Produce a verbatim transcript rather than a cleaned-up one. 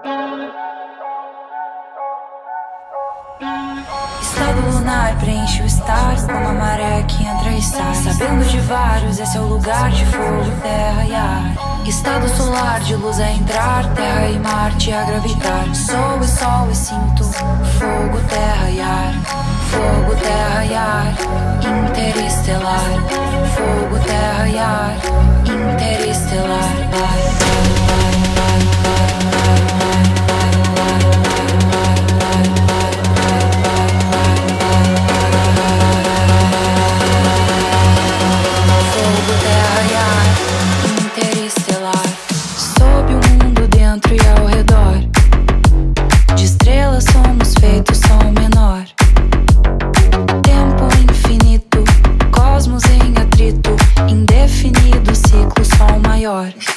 Estado lunar preenche o estado como a maré que entra e sai. Sabendo de vários, esse é o lugar de fogo, terra e ar. Estado solar de luz a entrar, terra e Marte a gravitar. Sou e sol e sinto fogo, terra e ar. Fogo, terra e ar, interestelar. Fogo, terra e ar, interestelar. Fogo, terra e ar, interestelar. Sob o mundo, dentro e ao redor. De estrelas somos feitos som menor. Tempo infinito, cosmos em atrito. Indefinido ciclo, som maior.